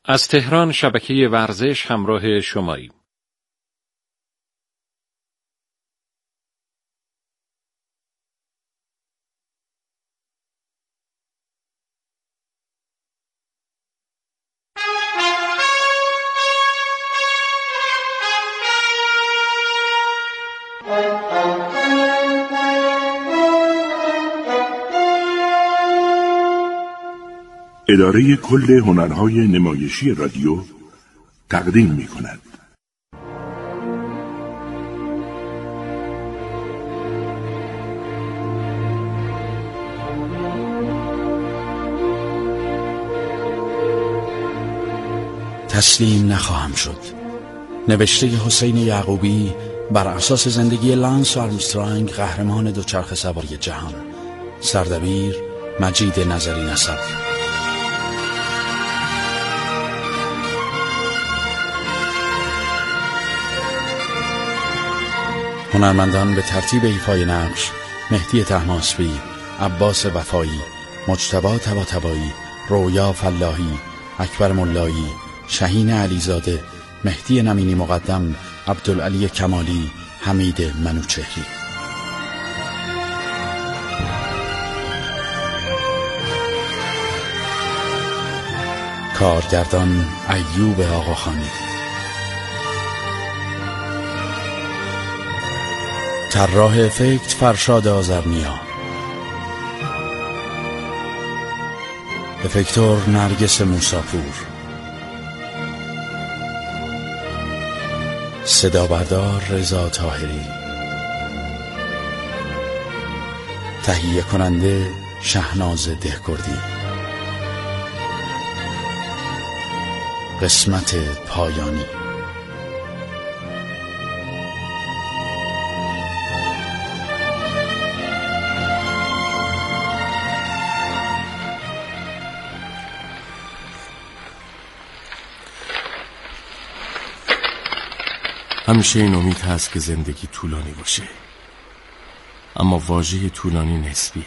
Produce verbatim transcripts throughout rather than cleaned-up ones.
از تهران شبکه ورزش همراه شماییم. اداره کل هنرهای نمایشی رادیو تقدیم می کند. تسلیم نخواهم شد. نوشته حسین یعقوبی بر اساس زندگی لانس آرمسترانگ، قهرمان دوچرخه سواری جهان. سردبیر مجید نظری نسب. هنرمندان به ترتیب ایفای نقش: مهدی طهماسبی، عباس وفایی، مجتبی طباطبایی، رویا فلاحی، اکبر ملایی، شهین علیزاده، مهدی نمینی مقدم، عبدالعلی کمالی، حمید منوچهری. کارگردان ایوب آقاخانی. طراح افکت فرشاد آذرنیا. افکتور نرگس موساپور. صدا بردار رضا طاهری. تهیه کننده شهناز دهکردی. قسمت پایانی. همیشه این امید هست که زندگی طولانی باشه، اما واژه طولانی نسبیه.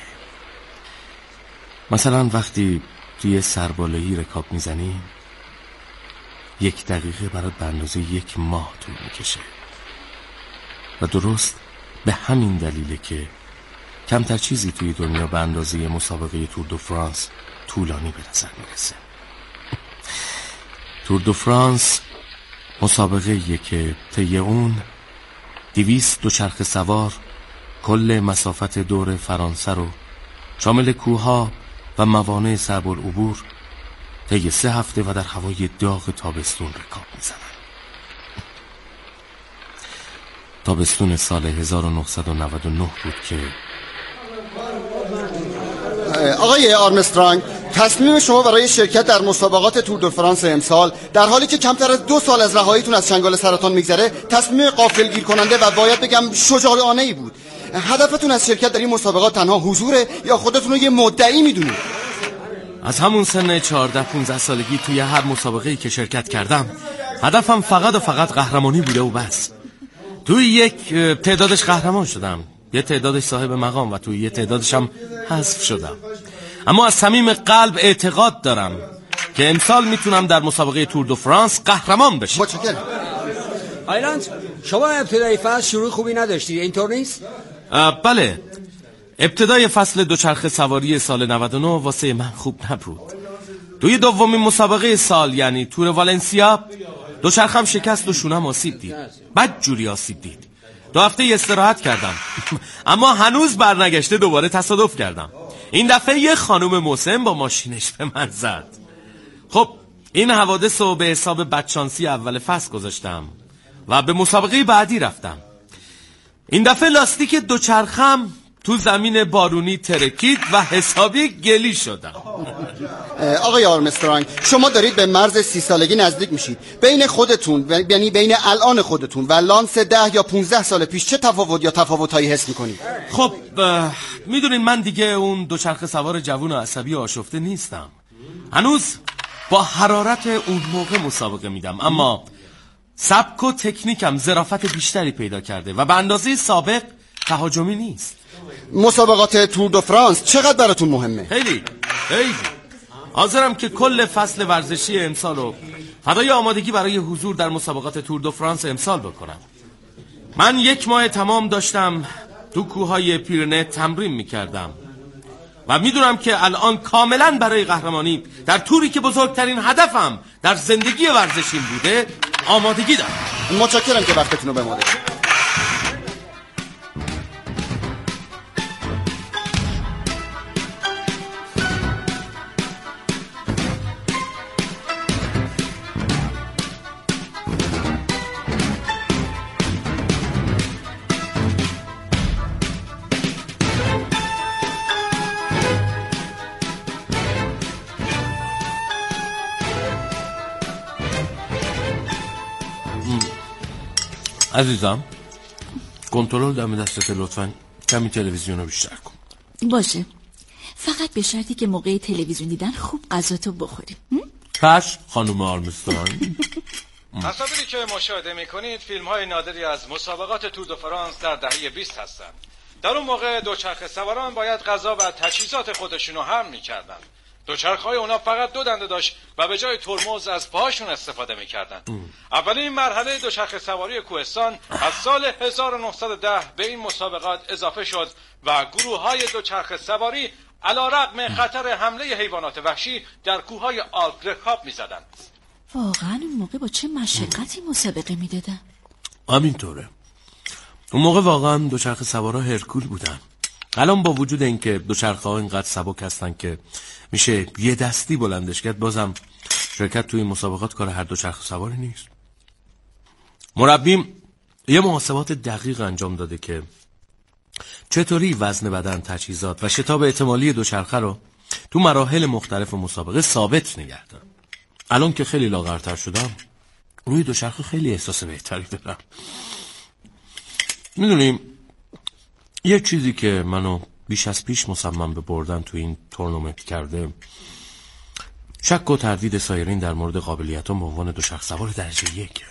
مثلا وقتی توی سربالایی رکاب میزنی، یک دقیقه برات به اندازه یک ماه طول میکشه و درست به همین دلیله که کمتر چیزی توی دنیا به اندازه مسابقه تور دو فرانس طولانی به نظر میرسه. تور دو فرانس مسابقه یه که طی اون دویست دوچرخه سوار کل مسافت دور فرانسه رو شامل کوهها و موانع صعب العبور طی سه هفته و در هوای داغ تابستون رکاب میزنن. تابستون سال هزار و نهصد و نود و نه بود که آقای آرمسترانگ، تصمیم شما برای شرکت در مسابقات تور دو فرانس امسال، در حالی که کمتر از دو سال از رهاییتون از چنگال سرطان میگذره، تصمیم غافلگیر کننده و باید بگم شجاعانه ای بود. هدفتون از شرکت در این مسابقات تنها حضوره یا خودتون رو یه مدعی میدونید؟ از همون سن چهارده پانزده سالگی توی هر مسابقه‌ای که شرکت کردم، هدفم فقط و فقط قهرمانی بوده و بس. توی یک تعدادش قهرمان شدم، یه تعدادش صاحب مقام و توی یه تعدادش هم حذف شدم. اما از صمیم قلب اعتقاد دارم که امسال میتونم در مسابقه تور دو فرانس قهرمان بشم. متشکرم. آیلند، شما ابتدای فصل شروع خوبی نداشتی، اینطور نیست؟ بله، ابتدای فصل دوچرخه سواری سال نود و نه واسه من خوب نبود. توی دومین مسابقه سال، یعنی تور والنسیا، دوچرخم شکست و شونم آسیب دید. بد جوری آسیب دید. دو هفته استراحت کردم اما هنوز برنگشته دوباره تصادف کردم. این دفعه یه خانم مسن با ماشینش به من زد. خب این حوادث رو به حساب بدشانسی اول فصل گذاشتم و به مسابقه بعدی رفتم. این دفعه لاستیک دوچرخم تو زمین بارونی ترکید و حسابی گلی شدم. آقای آرمسترانگ، شما دارید به مرز سی سالگی نزدیک میشید. بین خودتون، یعنی بین الان خودتون و لانس ده یا پونزده سال پیش، چه تفاوت یا تفاوتایی حس میکنید؟ خب میدونین من دیگه اون دوچرخه سوار جوون و عصبی و آشفته نیستم. هنوز با حرارت اون موقع مسابقه میدم، اما سبک و تکنیکم ظرافت بیشتری پیدا کرده و به اندازه سابق تهاجمی نیست. مسابقات تور دو فرانس چقدر براتون مهمه؟ خیلی خیلی حاضرم که کل فصل ورزشی امسال رو فدای آمادگی برای حضور در مسابقات تور دو فرانس امسال بکنم. من یک ماه تمام داشتم تو کوههای پیرنه تمرین میکردم و میدونم که الان کاملا برای قهرمانی در توری که بزرگترین هدفم در زندگی ورزشیم بوده آمادگی دارم. متشکرم که وقتتون رو به ما دادید. عزیزم کنترل دم دستت، لطفاً کمی تلویزیون رو بیشتر کن. باشه، فقط به شرطی که موقع تلویزیون دیدن خوب غذاتو بخوریم. چشم خانم آرمسترانگ. تصاویری که مشاهده میکنید فیلم های نادری از مسابقات تور دو فرانس در دهه بیست هستند. در اون موقع دوچرخه سواران باید غذا و تجهیزات خودشونو حمل میکردن. دوچرخه‌های اونا فقط دو دنده داشت و به جای ترمز از پاهاشون استفاده میکردن. اولین مرحله دوچرخه سواری کوهستان از سال هزار و نهصد و ده به این مسابقات اضافه شد و گروه‌های دوچرخه سواری علیرغم خطر حمله حیوانات وحشی در کوههای آلپ رکاب میزدن. واقعا اون موقع با چه مشقتی مسابقه میدادن؟ همینطوره. اون موقع واقعا دوچرخه سوارا هرکول بودن. الان با وجود اینکه دوچرخه‌ها اینقدر سبک هستن که میشه یه دستی بلندش کرد، بازم شرکت توی مسابقات کار هر دوچرخه سواری نیست. مربیم یه محاسبات دقیق انجام داده که چطوری وزن بدن، تجهیزات و شتاب احتمالی دوچرخه رو تو مراحل مختلف مسابقه ثابت نگه داره. الان که خیلی لاغرتر شدم روی دوچرخه خیلی احساس بهتری دارم. میدونیم یه چیزی که منو بیش از پیش مصمم به بردن تو این تورنمنت کرده شک و تردید سایرین در مورد قابلیتام به عنوان دوچرخه سوار درجه یک.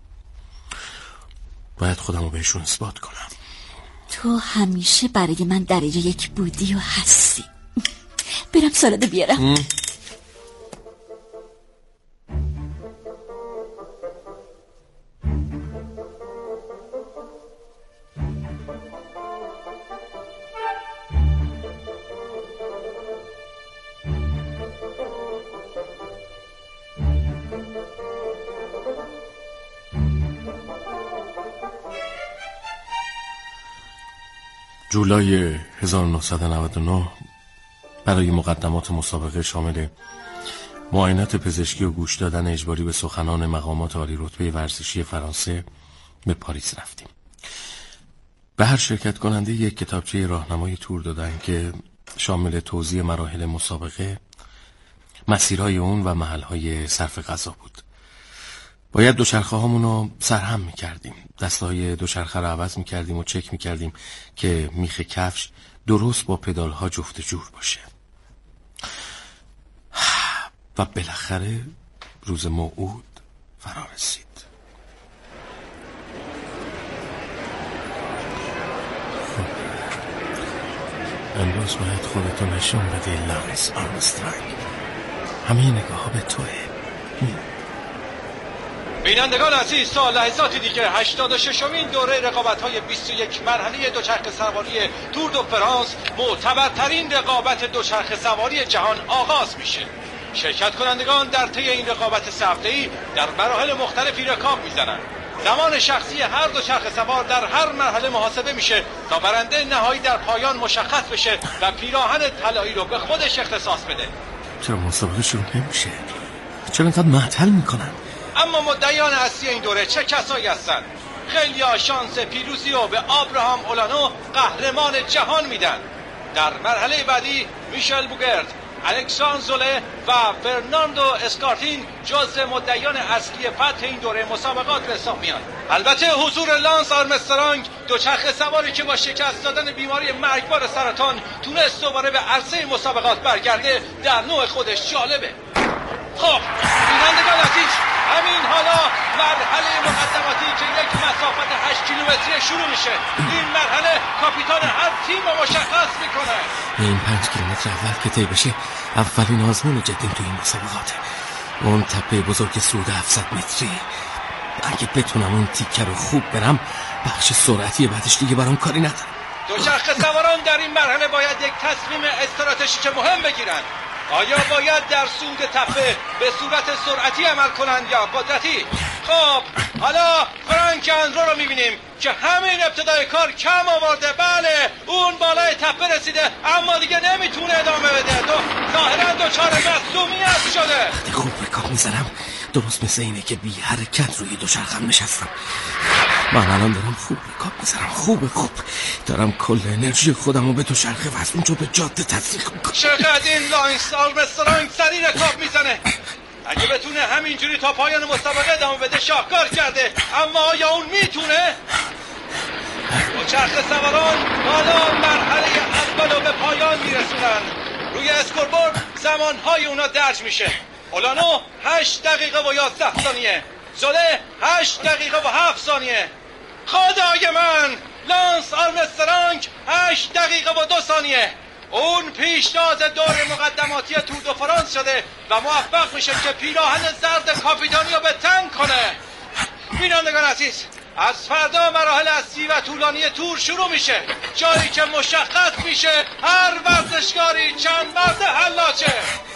باید خودم رو بهشون اثبات کنم. تو همیشه برای من درجه یک بودی و هستی. برم سالاد بیارم. جولای هزار و نهصد و نود و نه برای مقدمات مسابقه شامل معاینات پزشکی و گوش دادن اجباری به سخنان مقامات عالی رتبه ورزشی فرانسه به پاریس رفتیم. به هر شرکت کننده یک کتابچه راهنمای تور دادن که شامل توضیح مراحل مسابقه، مسیرهای اون و محلهای صرف غذا بود. باید دوچرخه هامون رو سرهم میکردیم، دستهای دوچرخه رو عوض میکردیم و چک میکردیم که میخ کفش درست با پدال ها جفت جور باشه. و بالاخره روز موعود فرا رسید. خب امروز باید خودتو نشون بدی لانس آرمسترانگ. همه نگاه ها به توه. بینندگان عزیز، تا لحظاتی دیگه هشتاد و ششمین دوره رقابت‌های بیست و یک مرحله دوچرخه سواری تور دو فرانس، معتبرترین رقابت دوچرخه سواری جهان آغاز میشه. شرکت کنندگان در طی این رقابت سه هفته‌ای در مراحل مختلفی رکاب میزنن. زمان شخصی هر دوچرخه سوار در هر مرحله محاسبه میشه تا برنده نهایی در پایان مشخص بشه و پیراهن طلایی رو به خودش اختصاص بده. چرا مسابقه شروع نمیشه؟ چرا اینقدر معطل میکنن؟ اما مدعیان اصلی این دوره چه کسایی هستند؟ خیلی ها شانس پیروزی رو به آبراهام اولانو قهرمان جهان میدن. در مرحله بعدی میشل بوگرد، الکساندر زوله و فرناندو اسکارتین جزو مدعیان اصلی فتح این دوره مسابقات به حساب میان. البته حضور لانس آرمسترانگ، دوچرخه سواری که با شکست دادن بیماری مرگبار سرطان تونست دوباره به عرصه مسابقات برگرده، در نوع خودش جالبه. خب بینندگان عزیز، همین حالا مرحله مقدماتی که یک مسافت هشت کیلومتر کیلومتری شروع میشه. این مرحله کاپیتان هر تیم رو مشخص میکنه. این پنج کیلومتر اول که طی بشه اولین آزمون جدیم تو این مسابقاته. اون تپه بزرگ سرود هفتصد متری. اگه بتونم اون تیکه رو خوب برم بخش سرعتی بعدش دیگه برام کاری ندارم. دوچرخه سواران در این مرحله باید یک تصمیم استراتژیک مهم بگیرن. آیا باید در سود تپه به صورت سرعتی عمل کنند یا قدرتی؟ خب حالا فرانک اندرو رو میبینیم که همین ابتدای کار کم آورده. بله اون بالای تپه رسیده اما دیگه نمیتونه ادامه بده. دو ظاهرا دچار مصدومیت شده. وقتی خوب رکاب میزنم درست مثل اینه که بی حرکت روی دوچرخم نشستم. من الان دارم خوب رکاب میزنم. خوب خوب دارم کل انرژی خودم رو به دوچرخه و اونجا به جاده تزریق میکنم. چقدر این لاینس آرمسترانگ سریع رکاب میزنه. اگه بتونه همینجوری تا پایان مسابقه ادامه بده شاهکار کرده. اما آیا اون میتونه؟ دوچرخه سواران حالا مرحله اول رو به پایان میرسونن. روی اسکوربورد زمانهای اونا درج میشه. اولانو هشت دقیقه و یازده ثانیه، زوله هشت دقیقه و هفت ثانیه. خدای من، لانس آرمسترانگ هشت دقیقه و دو ثانیه. اون پیشتاز دور مقدماتی تور دو فرانس شده و موفق میشه که پیراهن زرد کاپیتانی رو به تنگ کنه. بینندگان عزیز، از فردا مراحل اصلی و طولانی تور شروع میشه، جایی که مشخص میشه هر ورزشکاری چند مرد حلاجه.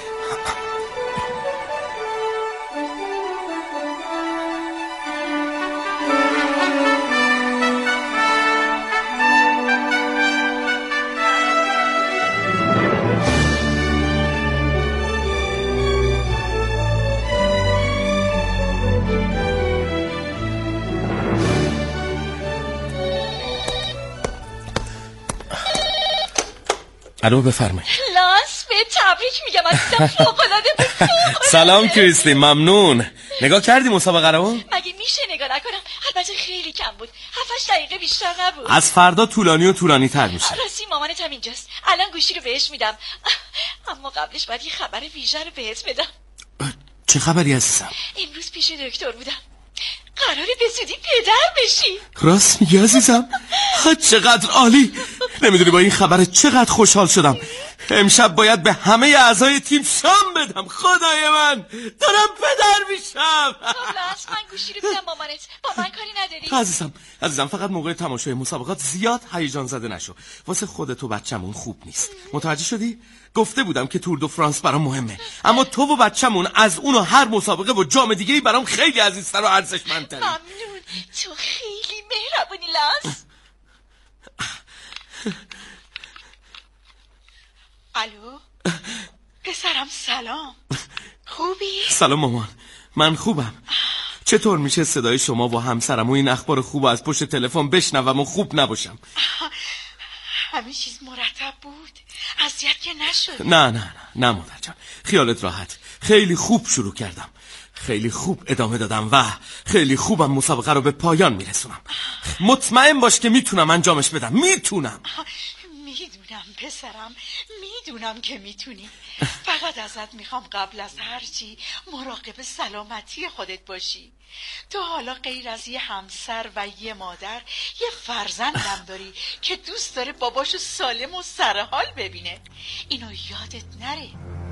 الو بفرمایید. لانس به تبریک میگم عزیزم، فوق‌العاده بود. سلام کریستی، ممنون. نگاه کردی مسابقه رو؟ مگه میشه نگاه نکنم؟ البته خیلی کم بود، هفت دقیقه بیشتر نبود. از فردا طولانی و طولانی تر میشه. راستی مامانت هم اینجاست، الان گوشی رو بهش میدم. اما قبلش باید یه خبر ویژه رو بهت بدم. چه خبری عزیزم؟ امروز پیش دکتر بودم، قراره به زودی پدر بشی. راست میگی عزیزم؟ چقدر عالی. نمیدونی با این خبر چقدر خوشحال شدم. امشب باید به همه اعضای تیم شام بدم. خدای من دارم پدر میشم. خب لانس، من گوشی رو میدم مامانت، با من کاری نداری؟ عزیزم عزیزم فقط موقع تماشای مسابقات زیاد هیجان زده نشو. واسه خودت و بچه‌مون خوب نیست. متوجه شدی؟ گفته بودم که تور دو فرانس برام مهمه، اما تو و بچه‌مون از اون و هر مسابقه و جام دیگه‌ای برام خیلی عزیزتر و ارزشمندتری. ممنون، تو خیلی مهربونی لانس. الو پسرم، سلام. خوبی؟ سلام مامان، من خوبم. چطور میشه صدای شما و همسرم و این اخبار خوب از پشت تلفن بشنوم و خوب نباشم؟ همه چیز مرتب بود، اذیت که نشد؟ نه نه نه نه مادر جان، خیالت راحت. خیلی خوب شروع کردم، خیلی خوب ادامه دادم و خیلی خوبم مسابقه رو به پایان میرسونم. مطمئن باش که میتونم انجامش بدم. میتونم. میدونم پسرم، میدونم که میتونی. فقط ازت میخوام قبل از هر چی مراقب سلامتی خودت باشی. تو حالا غیر از یه همسر و یه مادر یه فرزندم داری که دوست داره باباشو سالم و سرحال ببینه. اینو یادت نره.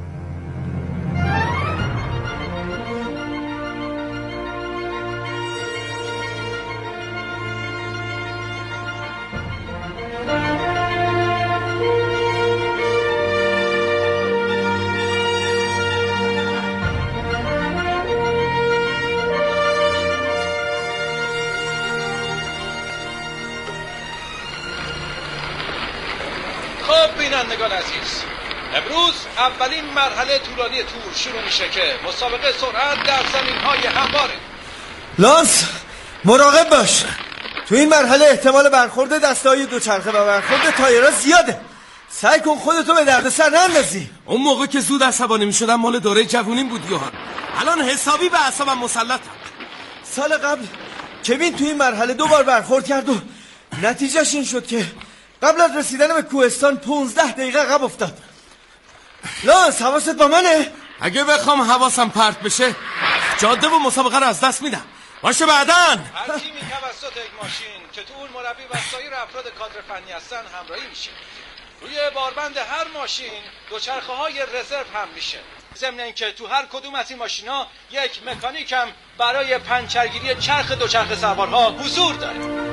خب بینندگان عزیز، امروز اولین مرحله طولانی تور شروع میشه که مسابقه سرعت در زمین‌های همواره. لانس مراقب باش، تو این مرحله احتمال برخورد دسته‌های دوچرخه و برخورد تایرها زیاده. سعی کن خودتو به دردسر نندازی. اون موقع که زود عصبانی میشدم مال دوره جوونیم بود یوهان. الان حسابی به اعصابم مسلطم. سال قبل کوین تو این مرحله دو بار برخورد کرد و نتیجهش این شد که قبل از رسیدن به کوهستان پونزده دقیقه عقب افتاد. لانس حواست با منه؟ اگه بخوام حواسم پرت بشه جاده و مسابقه رو از دست میدم. باشه بعدن. هر تیمی توسط یک ماشین که تو اون مربی و سایر افراد کادر فنی هستن همراهی میشه. روی باربند هر ماشین دوچرخه های رزرو هم میشه. ضمن اینکه تو هر کدوم از این ماشینا یک مکانیک هم برای پنچرگیری چرخ دوچرخه سوارها حضور داره.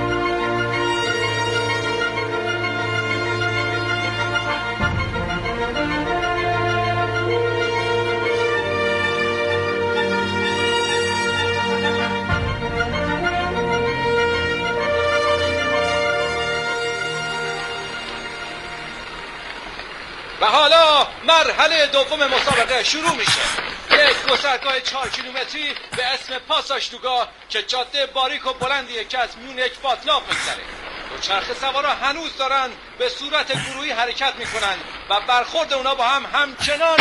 و حالا مرحله دوم مسابقه شروع میشه. یک گذرگاه چهار کیلومتری به اسم پاساشتوگاه که جاده باریک و بلندیه که از میونیک واتلاو میگذره. دوچرخه سوارا هنوز دارن به صورت گروهی حرکت میکنن و برخورد اونا با هم همچنان.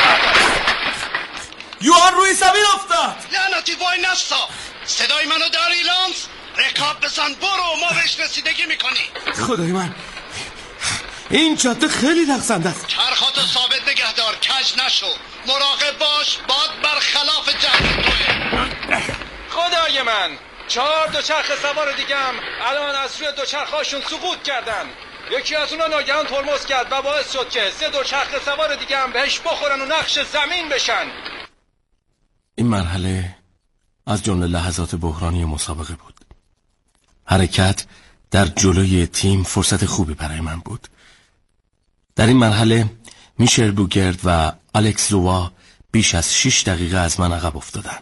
یوهان روی زمین افتاد. لعنتی وای نستا، صدای منو داری لانس؟ رکاب بزن برو، ما بهش رسیدگی میکنی. خدای من، این جاده خیلی لغزنده است. چرخاتو ثابت نگه دار، کج نشو، مراقب باش، باد برخلاف جهت توه. خدای من، چهار دوچرخه سوار دیگه هم الان از روی دوچرخهاشون سقوط کردن. یکی از اونا ناگهان ترمز کرد و باعث شد که سه دوچرخه سوار دیگه هم بهش بخورن و نقش زمین بشن. این مرحله از جمله لحظات بحرانی مسابقه بود. حرکت در جلوی تیم فرصت خوبی برای من بود. در این مرحله میشل بوگرد و الکس لوا بیش از شش دقیقه از من عقب افتادن.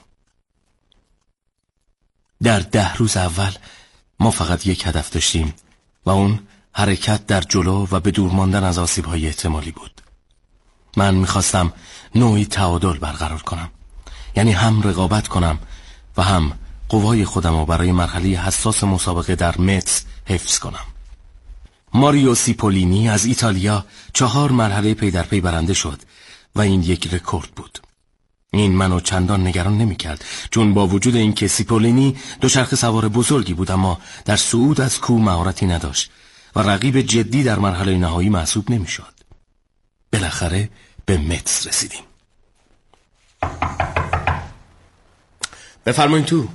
در ده روز اول ما فقط یک هدف داشتیم و اون حرکت در جلو و به دور ماندن از آسیب‌های احتمالی بود. من میخواستم نوعی تعادل برقرار کنم، یعنی هم رقابت کنم و هم قوای خودم رو برای مرحله حساس مسابقه در متس حفظ کنم. ماریو سیپولینی از ایتالیا چهار مرحله پی در پی برنده شد و این یک رکورد بود. این منو چندان نگران نمی کرد، چون با وجود اینکه سیپولینی دوچرخه سوار بزرگی بود اما در صعود از کوه مهارتی نداشت و رقیب جدی در مرحله نهایی محسوب نمی شد. بالاخره به متس رسیدیم. بفرمایید تو.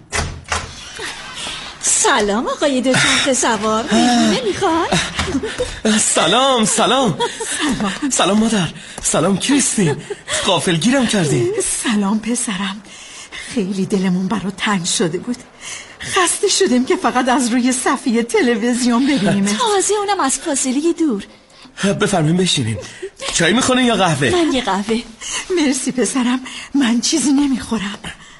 سلام آقای دوچرخه سوار، میخونه میخوای؟ سلام سلام سلام مادر، سلام کریستین، غافلگیرم کردی. سلام پسرم، خیلی دلمون برات تنگ شده بود، خسته شدیم که فقط از روی صفحه تلویزیون ببینیم، تازه اونم از فاصله دور. بفرمایید بشینین. چای میخونین یا قهوه؟ من یه قهوه. مرسی پسرم، من چیزی نمیخورم.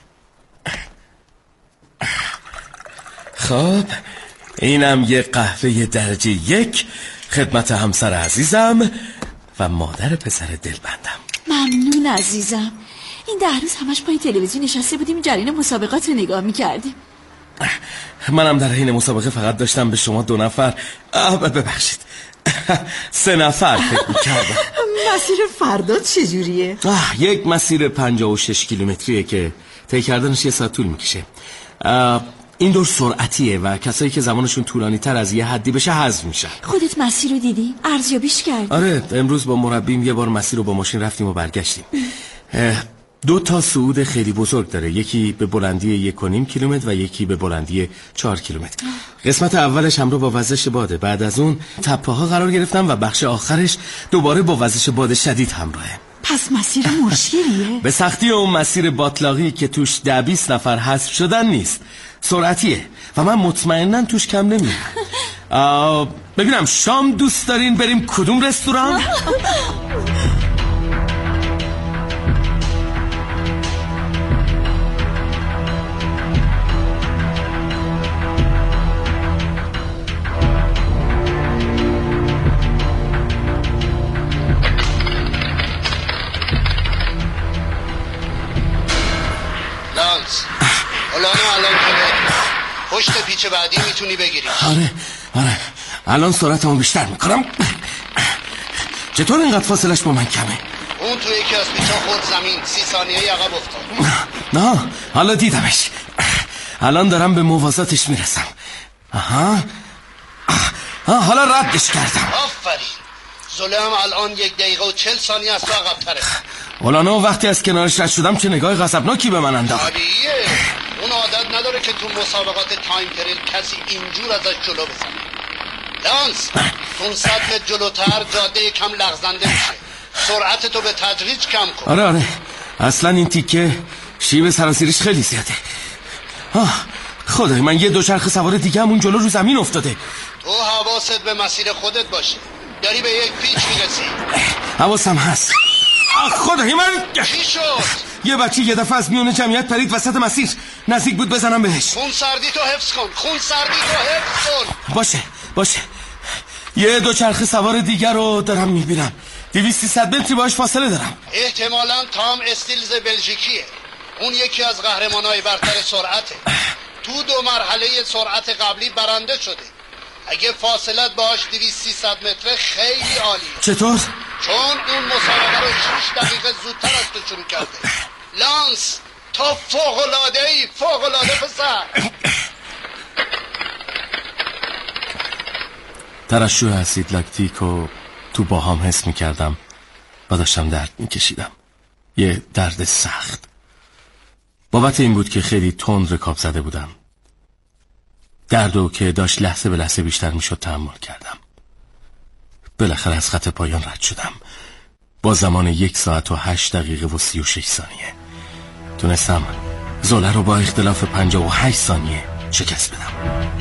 خب اینم یه قهوه درجه یک خدمت همسر عزیزم و مادر پسر دلبندم. ممنون عزیزم. این ده روز همش پای تلویزیون نشسته بودیم جریان مسابقات رو نگاه میکردیم. منم در حین مسابقه فقط داشتم به شما دو نفر ببخشید سه نفر فکر میکردم. مسیر فردا چجوریه؟ یک مسیر پنجاه و شش کیلومتریه که طی کردنش یه ساعت طول میکشه. این دور سرعتیه و کسایی که زمانشون طولانی تر از یه حدی بشه حذف میشن. خودت مسیر رو دیدی؟ ارزیابیش کردی؟ آره، امروز با مربیم یه بار مسیر رو با ماشین رفتیم و برگشتیم. دو تا صعود خیلی بزرگ داره، یکی به بلندی یک و نیم کیلومتر و یکی به بلندی چهار کیلومتر. قسمت اولش همراه با وزش باده، بعد از اون تپه ها قرار گرفتم و بخش آخرش دوباره با وزش باد شدید همراهه. پس مسیر مشکلیه؟ به سختی اون مسیر باطلاقی که توش ده بیست نفر حذف شدن نیست، سرعتیه و من مطمئنن توش کم نمیرم. ببینم شام دوست دارین بریم کدوم رستوران؟ لانس الان الان کنه پشت پیچ بعدی میتونی بگیری. آره آره الان سرعتمو بیشتر میکنم. چطور اینقدر فاصلش با من کمه؟ اون تو یکی از پیچا خورد زمین، سی ثانیه عقب افتاد. نه حالا دیدمش، الان دارم به موازاتش میرسم. آها آه حالا ردش کردم. آفرین. زلم الان یک دقیقه و چل ثانیه از تو عقب تره. ولانو وقتی از کنارش رد شدم چه نگاه غضبناکی به من انداخت. طبیعیه، اون عادت نداره که تو مسابقات تایم تریل کسی اینجور ازش جلو بزنه. لانس اون صد متر جلوتر جاده کم لغزنده میشه، سرعت تو به تدریج کم کن. آره آره اصلا این تیکه شیب سراسیریش خیلی زیاده. آه خدای من، یه دوچرخه سوار دیگه هم اون جلو رو زمین افتاده. تو حواست به مسیر خودت باشه، داری به یک پیچ میرسی. حواسم هست. آه خدای من، چی شد؟ یه بچه یه دفعه از میون جمعیت پرید وسط مسیر، نزدیک بود بزنم بهش. خون سردی تو حفظ کن، خون سردی تو حفظ کن. باشه باشه. یه دوچرخه سوار دیگر رو دارم میبینم، دویست صد متری باش فاصله دارم. احتمالاً تام استیلز بلژیکیه، اون یکی از قهرمانای برتر سرعته. تو دو مرحله سرعت قبلی برنده شده. اگه فاصلت باش دویست صد متر خیلی عالیه. چطور؟ چون اون مسابقه رو شش دقیقه زودتر از تو شروع کرده. لانس تو فوق‌العاده ای، فوق‌العاده پسر. ترشح اسید لاکتیک رو تو باهام حس میکردم و داشتم درد میکشیدم، یه درد سخت. بابت این بود که خیلی تند رکاب زده بودم. دردو که داشت لحظه به لحظه بیشتر میشد تحمل کردم. بالاخره از خط پایان رد شدم با زمان یک ساعت و هشت دقیقه و سی و شش ثانیه. تونستم زوله رو با اختلاف پنجاه و هشت ثانیه شکست بدم.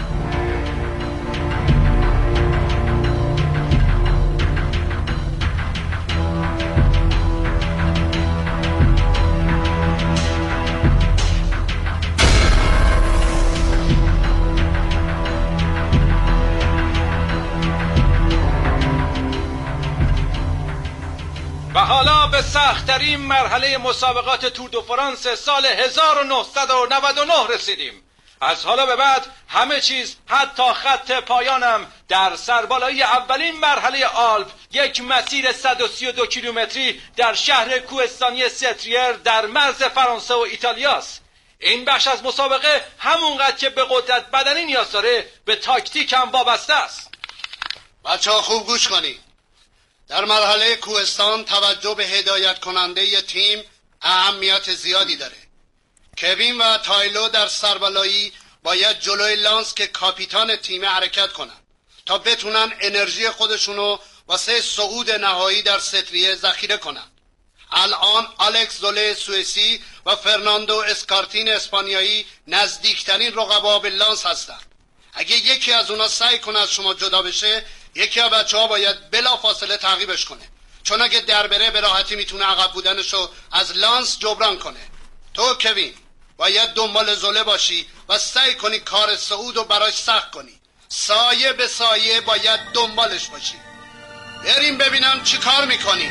و حالا به سخت‌ترین مرحله مسابقات تور دو فرانس سال هزار و نهصد و نود و نه رسیدیم. از حالا به بعد همه چیز حتی خط پایانم در سربالایی اولین مرحله آلپ، یک مسیر صد و سی و دو کیلومتری در شهر کوهستانی ستریر در مرز فرانسه و ایتالیاست. این بخش از مسابقه همونقدر که به قدرت بدنی نیاز داره به تاکتیک هم وابسته است. بچه ها خوب گوش کنید. در مرحله کوهستان توجه به هدایت کننده ی تیم اهمیت زیادی داره. کوین و تایلو در سربالایی باید جلوی لانس که کاپیتان تیم حرکت کنن تا بتونن انرژی خودشونو واسه صعود نهایی در ستریه ذخیره کنن. الان الکس زوله سوئیسی و فرناندو اسکارتین اسپانیایی نزدیکترین رقبا به لانس هستن. اگه یکی از اونا سعی کنه از شما جدا بشه، یکی از بچه ها باید بلا فاصله تعقیبش کنه، چون اگه در بره به راحتی میتونه عقب بودنشو از لانس جبران کنه. تو کوین باید دنبال زوله باشی و سعی کنی کار صعود رو براش سخت کنی. سایه به سایه باید دنبالش باشی. بریم ببینم چی کار میکنی.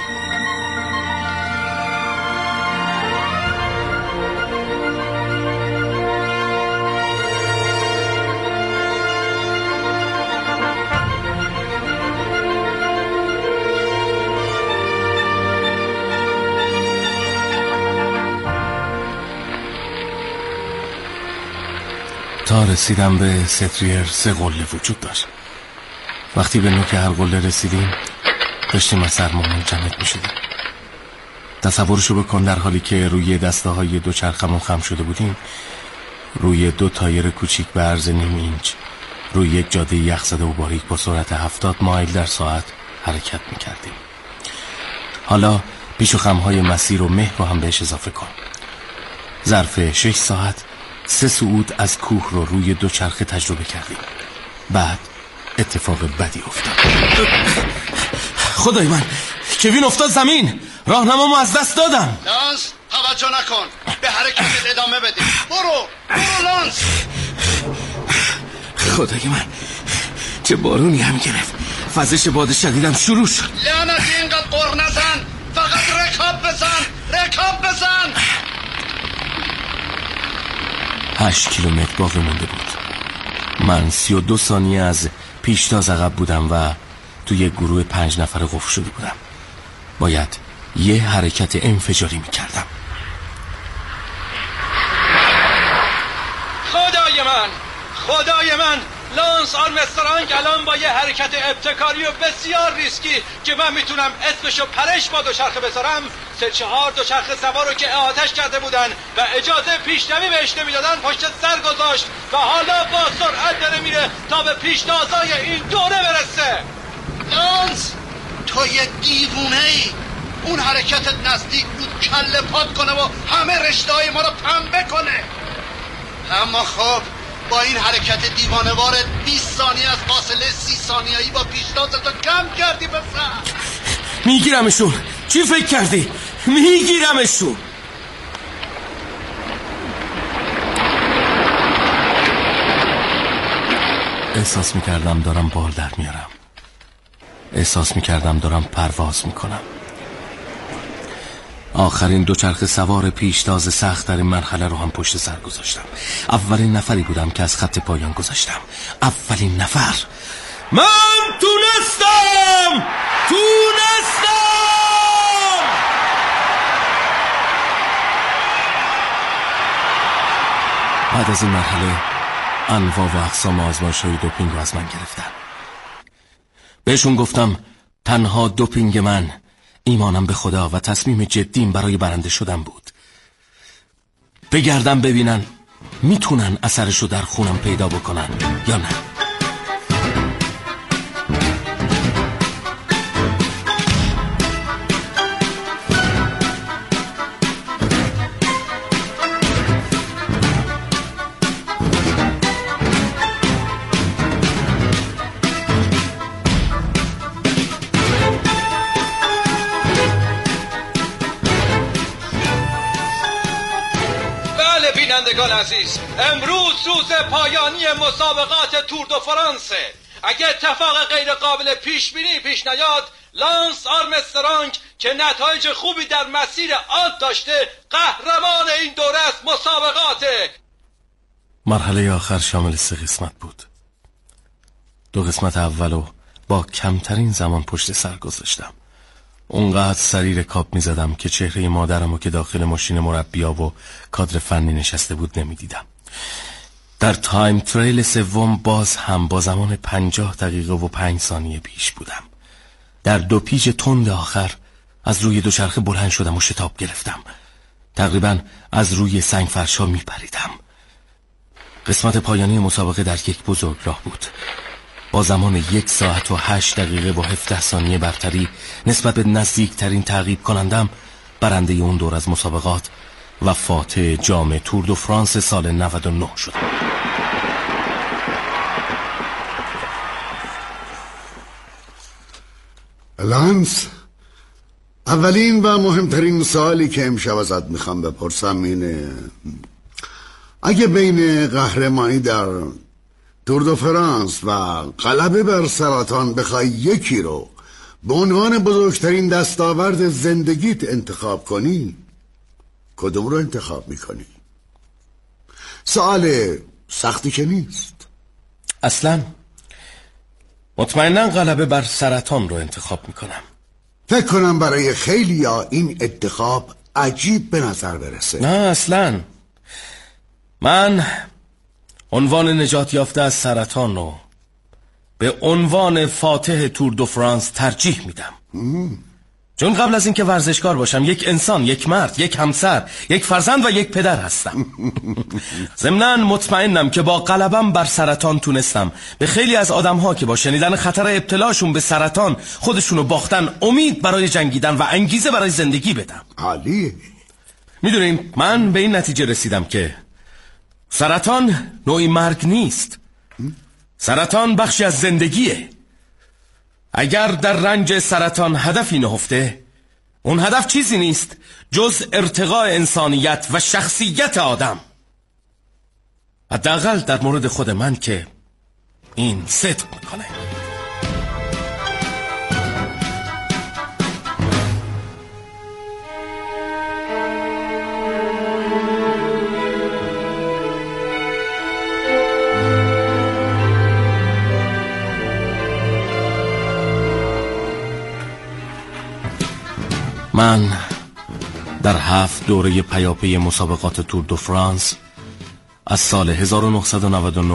تا رسیدم به ستریر سه قله وجود داشت. وقتی به نوک هر قله رسیدیم داشتیم از سرمامون جمعت می شدیم. تصورشو بکن، در حالی که روی دسته های دو چرخمون خم شده بودیم، روی دو تایر کوچیک به عرض نیم اینچ روی یک جاده یخ زده و باریک با سرعت هفتاد مایل در ساعت حرکت می کردیم. حالا پیش و خمهای مسیر و مه رو هم بهش اضافه کن. ظرف شش ساعت سه صعود از کوه رو روی دو چرخه تجربه کردیم. بعد اتفاق بدی افتاد. خدای من، کوین افتاد زمین. راهنمامو از دست دادم. لانس توجه نکن، به حرکت ادامه بده. برو برو لانس. خدای من، چه بارونی هم گرفت. وزش باد شدیدم شروع شد. لعنتی اینقدر قرق نزن، فقط رکاب بزن، رکاب بزن. هشت کیلومتر باقی مونده بود. من سی و دو ثانیه از پیشتاز عقب بودم و توی یک گروه پنج نفره قفل شده بودم. باید یه حرکت انفجاری میکردم. خدای من، خدای من، لانس آرمسترانگ الان با یه حرکت ابتکاری و بسیار ریسکی که من میتونم اسمشو پرش با دوچرخه بذارم، سه چهار دوچرخه سوار رو که آتش کرده بودن و اجازه پیشروی بهش نمیدادن پشت سر گذاشت و حالا با سرعت داره میره تا به پیشتازای این دوره برسه. لانس تو یه دیوونه ای. اون حرکتت نزدیک بود کله پات کنه و همه رشته‌های ما رو پنبه کنه. اما خب با این حرکت دیوانه‌وارت بیست ثانیه از فاصله سی ثانیه‌ای با پیشتازتو کم کردی پسر. میگیرمشون. چی فکر کردی؟ میگیرمشون. احساس میکردم دارم بال در میارم. احساس میکردم دارم پرواز میکنم. آخرین دوچرخه سوار پیشتاز سخت در این مرحله رو هم پشت سر گذاشتم. اولین نفری بودم که از خط پایان گذاشتم. اولین نفر. من تونستم! تونستم! بعد از این مرحله انواع و اقسام آزمایش‌های دوپینگ رو از من گرفتن. بهشون گفتم تنها دوپینگ من ایمانم به خدا و تصمیم جدیم برای برنده شدن بود. بگردم ببینن میتونن اثرشو در خونم پیدا بکنن یا نه. بینندگان عزیز، امروز روز پایانی مسابقات تور دو فرانسه. اگه اتفاق غیر قابل پیش بینی پیش نیاد، لانس آرمسترانگ که نتایج خوبی در مسیر آن داشته قهرمان این دوره از مسابقاته. مرحله آخر شامل سه قسمت بود. دو قسمت اولو با کمترین زمان پشت سر گذاشتم. اونقدر سری رکاب می زدم که چهره مادرمو که داخل ماشین مربیا و کادر فنی نشسته بود نمی دیدم. در تایم تریل سوم باز هم با زمان پنجاه دقیقه و پنج ثانیه پیش بودم. در دو پیچ تند آخر از روی دوچرخه بلند شدم و شتاب گرفتم. تقریبا از روی سنگ فرشا می پریدم. قسمت پایانی مسابقه در یک بزرگراه بود. با زمان یک ساعت و هشت دقیقه و هفده ثانیه برتری نسبت به نزدیکترین تعقیب کنندم برنده اون دور از مسابقات و فاتح جام تور دو فرانس سال نود و نه شد. لانس، اولین و مهمترین سوالی که امشب ازت میخوام بپرسم اینه، اگه بین قهرمانی در تور دو فرانس و غلبه بر سرطان بخوای یکی رو به عنوان بزرگترین دستاورد زندگیت انتخاب کنی، کدوم رو انتخاب میکنی؟ سوال سختی که نیست. اصلا مطمئنا غلبه بر سرطان رو انتخاب میکنم. فکر کنم برای خیلی ها این انتخاب عجیب به نظر برسه. نه اصلا، من عنوان نجات یافته از سرطان رو به عنوان فاتح تور دو فرانس ترجیح میدم. چون قبل از اینکه ورزشکار باشم یک انسان، یک مرد، یک همسر، یک فرزند و یک پدر هستم. ضمناً مطمئنم که با غلبم بر سرطان تونستم به خیلی از آدم‌ها که با شنیدن خطر ابتلاشون به سرطان خودشونو باختن امید برای جنگیدن و انگیزه برای زندگی بدم. عالی. میدونین من به این نتیجه رسیدم که سرطان نوعی مرگ نیست. سرطان بخشی از زندگیه. اگر در رنج سرطان هدفی نهفته، اون هدف چیزی نیست جز ارتقاء انسانیت و شخصیت آدم. حداقل در مورد خود من که این صدق میکنه. من در هفت دوره پیاپی مسابقات تور دو فرانس از سال هزار و نهصد و نود و نه